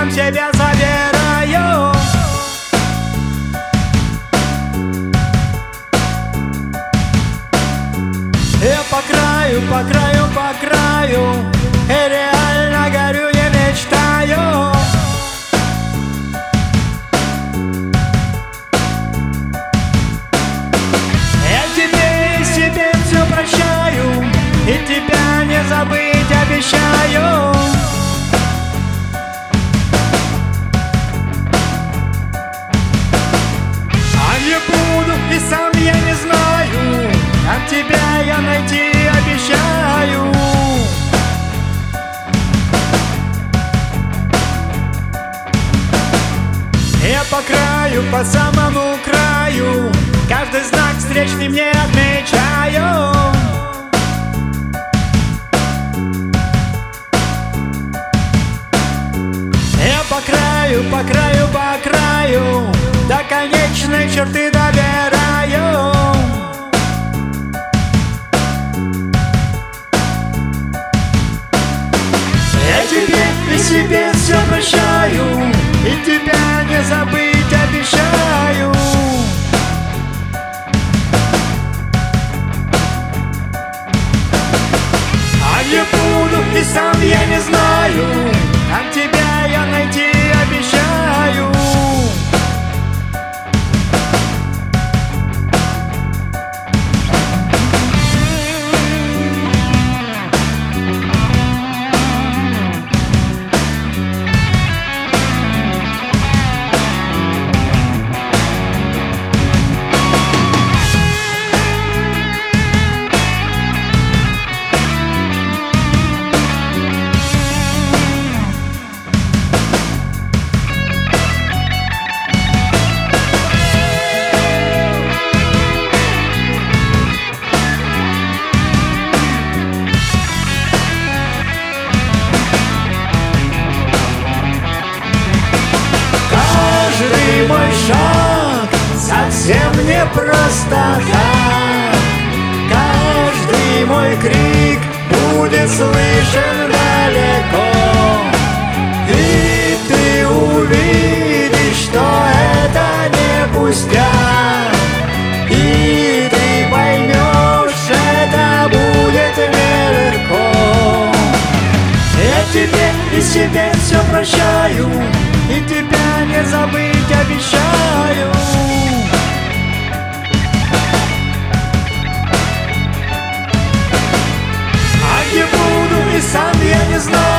сам себя забираю. Я по краю, по краю, по краю, и реально горю, не мечтаю. Я тебе и себе все прощаю, и тебя не забыть обещаю. А где буду, и сам я не знаю, как тебя я найти обещаю. Я по краю, по самому краю, каждый знак встречный мне отмечаю. Я по краю, по краю, по краю, до конечной черты добираю. Я тебе и себе все прощаю, и тебя не забыть обещаю. А где буду, и сам я не знаю, как тебя я найти обещаю. Каждый мой шаг совсем не просто так. Каждый мой крик будет слышен далеко, и ты увидишь, что это не пустяк, и ты поймешь, это будет нелегко. Я тебе и себе все прощаю, и тебя не забыть обещаю. А где буду, и сам я не знаю.